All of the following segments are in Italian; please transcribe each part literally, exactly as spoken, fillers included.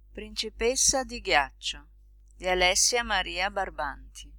Principessa di ghiaccio di Alessia Maria Barbanti.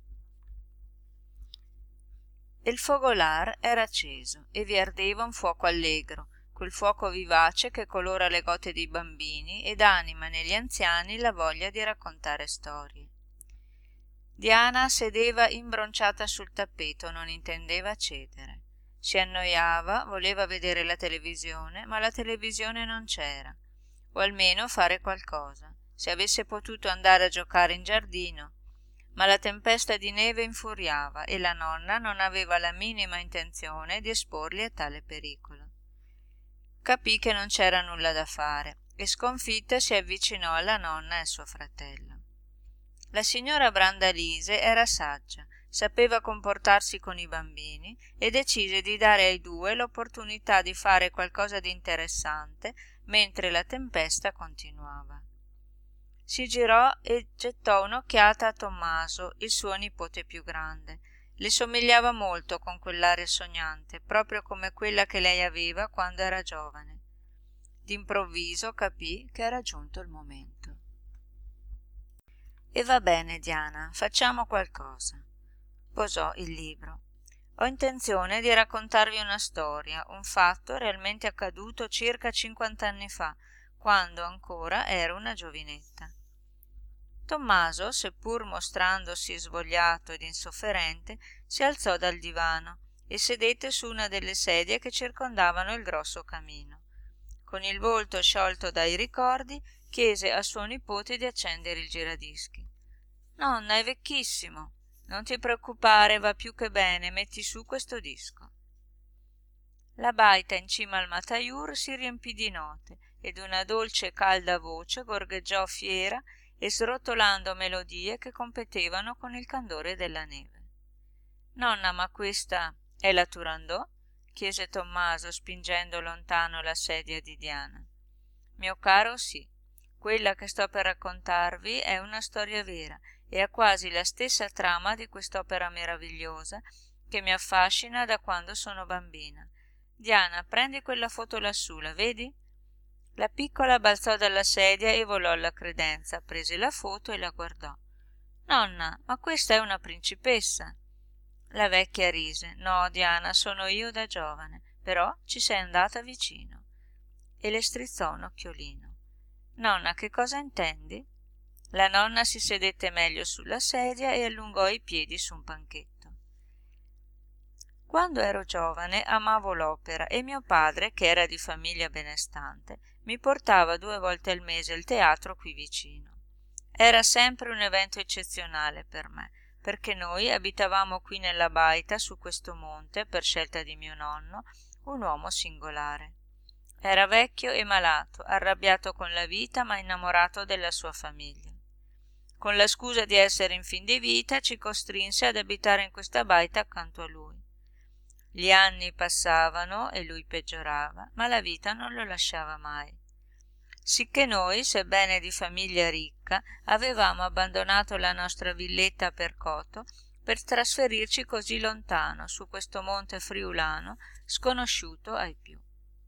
Il fogolar era acceso e vi ardeva un fuoco allegro, quel fuoco vivace che colora le gote dei bambini ed anima negli anziani la voglia di raccontare storie. Diana sedeva imbronciata sul tappeto, non intendeva cedere. Si annoiava, voleva vedere la televisione, ma la televisione non c'era, o almeno fare qualcosa. Se avesse potuto andare a giocare in giardino, ma la tempesta di neve infuriava e la nonna non aveva la minima intenzione di esporli a tale pericolo. Capì che non c'era nulla da fare e sconfitta si avvicinò alla nonna e suo fratello. La signora Brandalise era saggia, sapeva comportarsi con i bambini e decise di dare ai due l'opportunità di fare qualcosa di interessante mentre la tempesta continuava. Si girò e gettò un'occhiata a Tommaso, il suo nipote più grande. Le somigliava molto con quell'aria sognante, proprio come quella che lei aveva quando era giovane. D'improvviso capì che era giunto il momento. E va bene, Diana, facciamo qualcosa. Posò il libro. Ho intenzione di raccontarvi una storia, un fatto realmente accaduto circa cinquant'anni fa, quando ancora ero una giovinetta. Tommaso, seppur mostrandosi svogliato ed insofferente, si alzò dal divano e sedette su una delle sedie che circondavano il grosso camino. Con il volto sciolto dai ricordi, chiese a suo nipote di accendere il giradischi. «Nonna, è vecchissimo. Non ti preoccupare, va più che bene, metti su questo disco». La baita in cima al mataiur si riempì di note ed una dolce e calda voce gorgheggiò fiera e srotolando melodie che competevano con il candore della neve. «Nonna, ma questa è la Turandot?» chiese Tommaso spingendo lontano la sedia di Diana. «Mio caro, sì. Quella che sto per raccontarvi è una storia vera e ha quasi la stessa trama di quest'opera meravigliosa che mi affascina da quando sono bambina. Diana, prendi quella foto lassù, la vedi?» La piccola balzò dalla sedia e volò alla credenza, prese la foto e la guardò. «Nonna, ma questa è una principessa!» La vecchia rise. «No, Diana, sono io da giovane, però ci sei andata vicino». E le strizzò un occhiolino. «Nonna, che cosa intendi?» La nonna si sedette meglio sulla sedia e allungò i piedi su un panchetto. «Quando ero giovane amavo l'opera e mio padre, che era di famiglia benestante, mi portava due volte al mese al teatro qui vicino. Era sempre un evento eccezionale per me, perché noi abitavamo qui nella baita, su questo monte, per scelta di mio nonno, un uomo singolare. Era vecchio e malato, arrabbiato con la vita ma innamorato della sua famiglia. Con la scusa di essere in fin di vita ci costrinse ad abitare in questa baita accanto a lui. Gli anni passavano e lui peggiorava, ma la vita non lo lasciava mai. Sicché noi, sebbene di famiglia ricca, avevamo abbandonato la nostra villetta a Percoto per trasferirci così lontano, su questo monte friulano, sconosciuto ai più.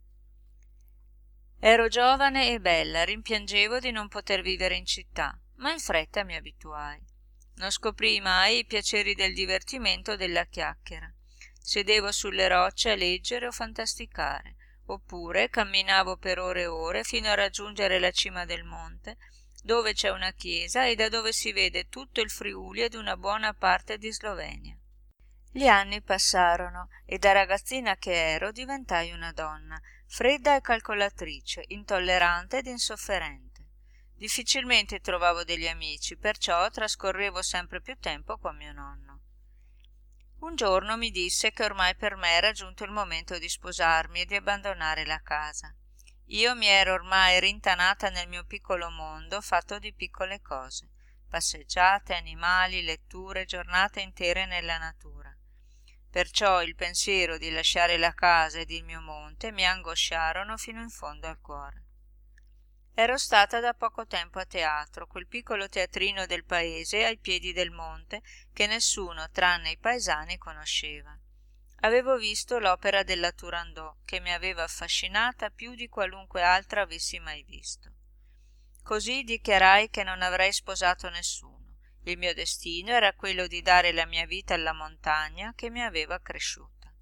Ero giovane e bella, rimpiangevo di non poter vivere in città, ma in fretta mi abituai. Non scoprii mai i piaceri del divertimento o della chiacchiera. Sedevo sulle rocce a leggere o fantasticare, oppure camminavo per ore e ore fino a raggiungere la cima del monte, dove c'è una chiesa e da dove si vede tutto il Friuli ed una buona parte di Slovenia. Gli anni passarono e da ragazzina che ero diventai una donna, fredda e calcolatrice, intollerante ed insofferente. Difficilmente trovavo degli amici, perciò trascorrevo sempre più tempo con mio nonno. Un giorno mi disse che ormai per me era giunto il momento di sposarmi e di abbandonare la casa. Io mi ero ormai rintanata nel mio piccolo mondo fatto di piccole cose, passeggiate, animali, letture, giornate intere nella natura. Perciò il pensiero di lasciare la casa ed il mio monte mi angosciarono fino in fondo al cuore. Ero stata da poco tempo a teatro, quel piccolo teatrino del paese ai piedi del monte che nessuno tranne i paesani conosceva. Avevo visto l'opera della Turandot, che mi aveva affascinata più di qualunque altra avessi mai visto. Così dichiarai che non avrei sposato nessuno. Il mio destino era quello di dare la mia vita alla montagna che mi aveva cresciuta.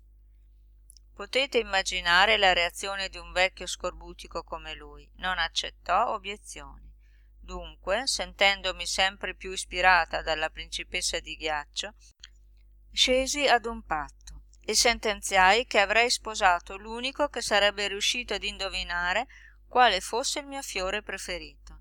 Potete immaginare la reazione di un vecchio scorbutico come lui. Non accettò obiezioni. Dunque, sentendomi sempre più ispirata dalla principessa di ghiaccio, scesi ad un patto e sentenziai che avrei sposato l'unico che sarebbe riuscito ad indovinare quale fosse il mio fiore preferito.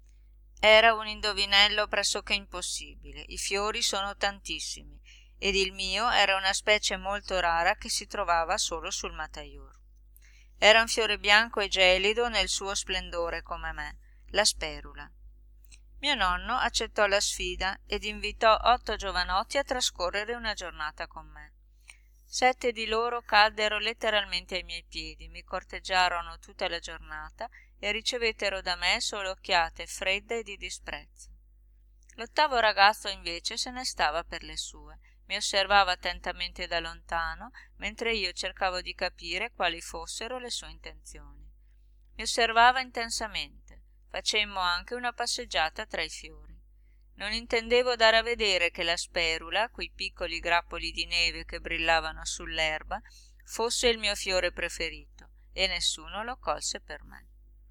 Era un indovinello pressoché impossibile. I fiori sono tantissimi ed il mio era una specie molto rara che si trovava solo sul Mataiur. Era un fiore bianco e gelido nel suo splendore come me, la sperula. Mio nonno accettò la sfida ed invitò otto giovanotti a trascorrere una giornata con me. Sette di loro caddero letteralmente ai miei piedi, mi corteggiarono tutta la giornata e ricevettero da me solo occhiate fredde e di disprezzo. L'ottavo ragazzo invece se ne stava per le sue, mi osservava attentamente da lontano, mentre io cercavo di capire quali fossero le sue intenzioni. Mi osservava intensamente, facemmo anche una passeggiata tra i fiori. Non intendevo dare a vedere che la sperula, quei piccoli grappoli di neve che brillavano sull'erba, fosse il mio fiore preferito, e nessuno lo colse per me.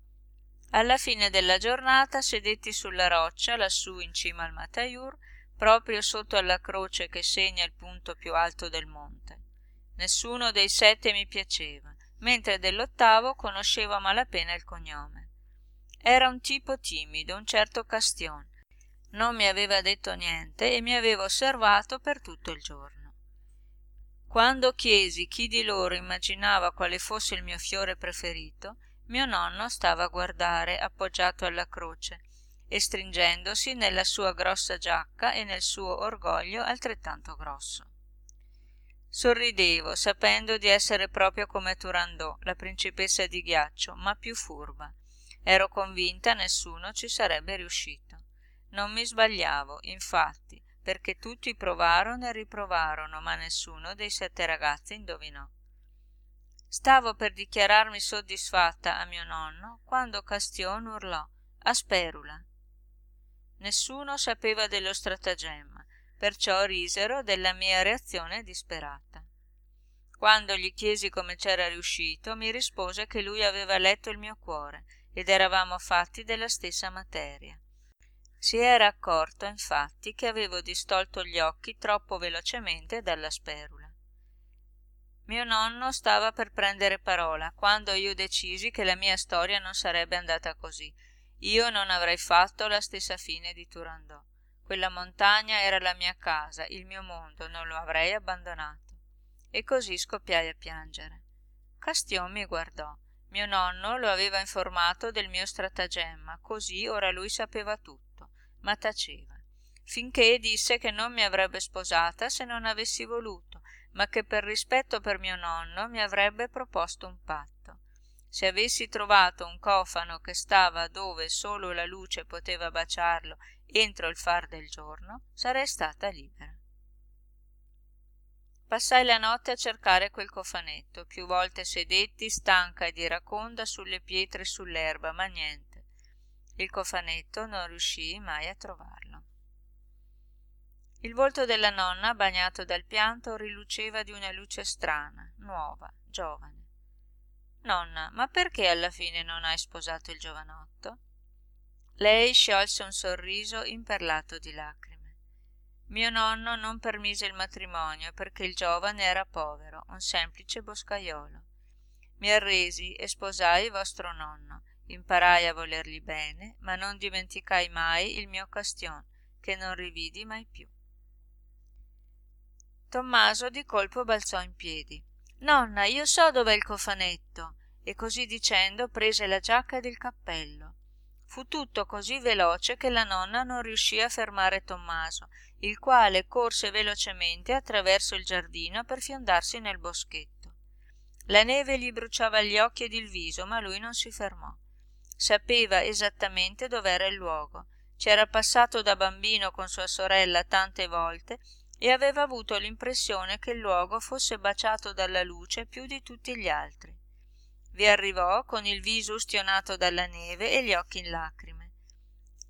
Alla fine della giornata sedetti sulla roccia, lassù in cima al Mataiur, proprio sotto alla croce che segna il punto più alto del monte. Nessuno dei sette mi piaceva, mentre dell'ottavo conoscevo a malapena il cognome. Era un tipo timido, un certo Castion. Non mi aveva detto niente e mi aveva osservato per tutto il giorno. Quando chiesi chi di loro immaginava quale fosse il mio fiore preferito, mio nonno stava a guardare appoggiato alla croce e stringendosi nella sua grossa giacca e nel suo orgoglio altrettanto grosso. Sorridevo, sapendo di essere proprio come Turandot, la principessa di ghiaccio, ma più furba. Ero convinta nessuno ci sarebbe riuscito. Non mi sbagliavo, infatti, perché tutti provarono e riprovarono, ma nessuno dei sette ragazzi indovinò. Stavo per dichiararmi soddisfatta a mio nonno quando Castion urlò «Asperula!». Nessuno sapeva dello stratagemma, perciò risero della mia reazione disperata. Quando gli chiesi come c'era riuscito, mi rispose che lui aveva letto il mio cuore ed eravamo fatti della stessa materia. Si era accorto, infatti, che avevo distolto gli occhi troppo velocemente dalla sperula. Mio nonno stava per prendere parola quando io decisi che la mia storia non sarebbe andata così. Io non avrei fatto la stessa fine di Turandot. Quella montagna era la mia casa, il mio mondo, non lo avrei abbandonato. E così scoppiai a piangere. Castion mi guardò. Mio nonno lo aveva informato del mio stratagemma, così ora lui sapeva tutto, ma taceva, finché disse che non mi avrebbe sposata se non avessi voluto, ma che per rispetto per mio nonno mi avrebbe proposto un patto. Se avessi trovato un cofano che stava dove solo la luce poteva baciarlo entro il far del giorno, sarei stata libera. Passai la notte a cercare quel cofanetto, più volte sedetti, stanca ed iraconda, sulle pietre e sull'erba, ma niente. Il cofanetto non riuscii mai a trovarlo. Il volto della nonna, bagnato dal pianto, riluceva di una luce strana, nuova, giovane. «Nonna, ma perché alla fine non hai sposato il giovanotto?» Lei sciolse un sorriso imperlato di lacrime. Mio nonno non permise il matrimonio perché il giovane era povero, un semplice boscaiolo. Mi arresi e sposai vostro nonno, imparai a volergli bene, ma non dimenticai mai il mio Castion, che non rividi mai più. Tommaso di colpo balzò in piedi. «Nonna, io so dov'è il cofanetto!» e così dicendo prese la giacca ed il cappello. Fu tutto così veloce che la nonna non riuscì a fermare Tommaso, il quale corse velocemente attraverso il giardino per fiondarsi nel boschetto. La neve gli bruciava gli occhi ed il viso, ma lui non si fermò. Sapeva esattamente dov'era il luogo. C'era passato da bambino con sua sorella tante volte e aveva avuto l'impressione che il luogo fosse baciato dalla luce più di tutti gli altri. Vi arrivò con il viso ustionato dalla neve e gli occhi in lacrime.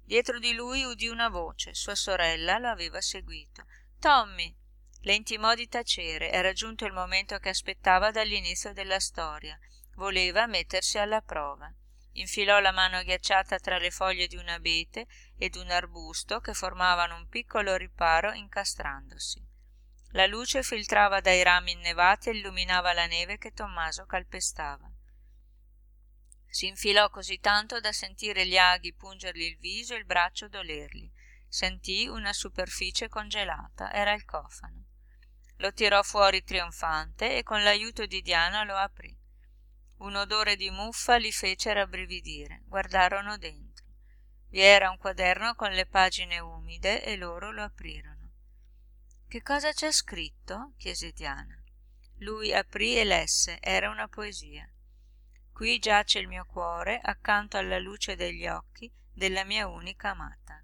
Dietro di lui udì una voce, sua sorella lo aveva seguito. Tommy! Le intimò di tacere, era giunto il momento che aspettava dall'inizio della storia. Voleva mettersi alla prova. Infilò la mano ghiacciata tra le foglie di un abete ed un arbusto che formavano un piccolo riparo incastrandosi. La luce filtrava dai rami innevati e illuminava la neve che Tommaso calpestava. Si infilò così tanto da sentire gli aghi pungergli il viso e il braccio dolergli. Sentì una superficie congelata, era il cofano. Lo tirò fuori trionfante e con l'aiuto di Diana lo aprì. Un odore di muffa li fece rabbrividire. Guardarono dentro. Vi era un quaderno con le pagine umide e loro lo aprirono. «Che cosa c'è scritto?» chiese Diana. Lui aprì e lesse. Era una poesia. «Qui giace il mio cuore accanto alla luce degli occhi della mia unica amata».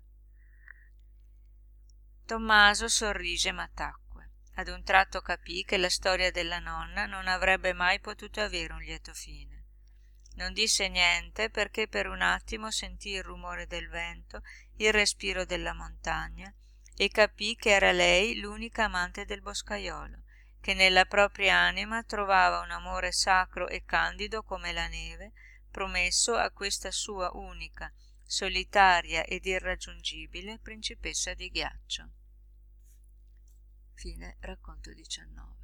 Tommaso sorrise ma tacque. Ad un tratto capì che la storia della nonna non avrebbe mai potuto avere un lieto fine. Non disse niente perché per un attimo sentì il rumore del vento, il respiro della montagna e capì che era lei l'unica amante del boscaiolo, che nella propria anima trovava un amore sacro e candido come la neve, promesso a questa sua unica, solitaria ed irraggiungibile principessa di ghiaccio. Fine racconto diciannove.